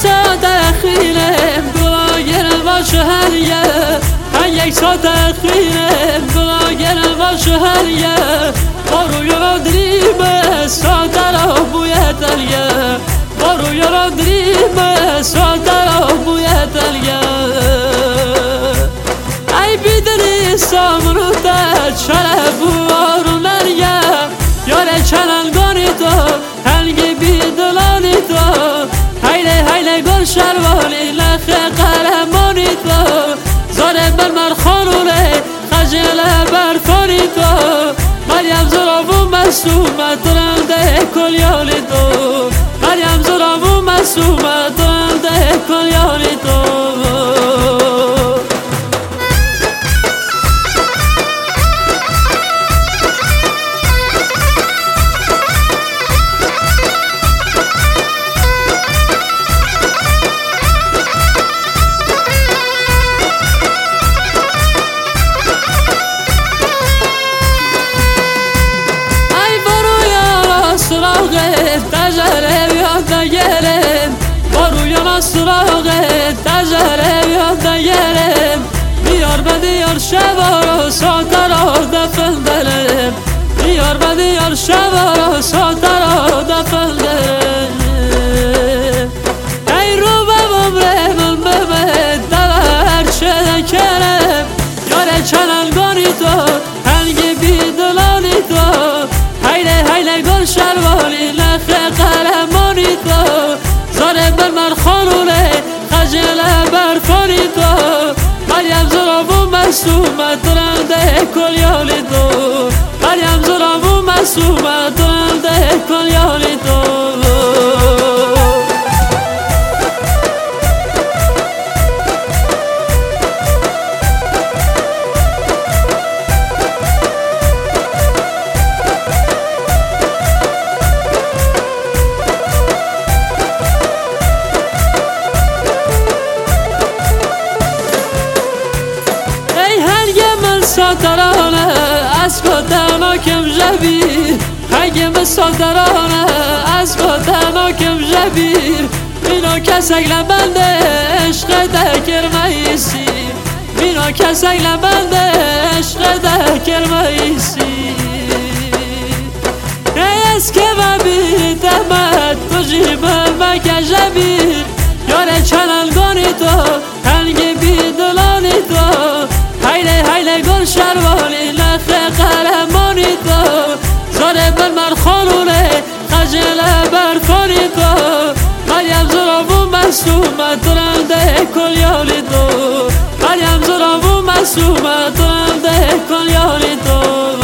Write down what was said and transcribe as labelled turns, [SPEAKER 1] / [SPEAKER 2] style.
[SPEAKER 1] ساعت اخیرم گلاگرم باشه هریه یک ساعت اخیرم گلاگرم باشه هریه بارو یارا دریمه ساعت را بویت الیه بارو یارا دریمه ساعت را بویت الیه ای بیدری سامرو تا چله بوارو نریه یاره چلنگانی تو هنگی بیدلانی تو هیله هیله گل شروانی لخ قهرمانی تو زاره بر من خانوله خجل برفانی تو مریم زرابو مسومه درنده کلیانی تو مریم زرابو مسومه درنده کلیانی تو تجربه یاد گرم بارو یا سراغ تجربه یاد گرم بیار بدیار شبارو ساترا دفن دلم بیار بدیار شبارو ساترا دفن دلم ای رو ببره من ببه دور چه کرم یاره چلنگانی تو هنگی بیدلانی تو هیله هیله گل شروانی لخ قهرمانی تو زاره بر من خانوله خجل برفانی تو مریم زرابو مسومه درنده کلیانی تو مریم زرابو مسومه درنده کلیانی تو ساترانه از کتانا کم جبیر هنگم ساترانه از کتانا کم جبیر مینا کسک لبنده عشق دکر مایسی مینا کسک لبنده عشق دکر مایسی از که ببیر تمت تو جیب مکه جبیر یاره چلنگانی تو هنگی بیدلانی تو هیله هیله گل شروانی لخ قهرمانی تو زاره بر من خانوله خجل برفانی تو مریم زرابو مسومه درنده کلیانی تو مریم زرابو مسومه درنده کلیانی تو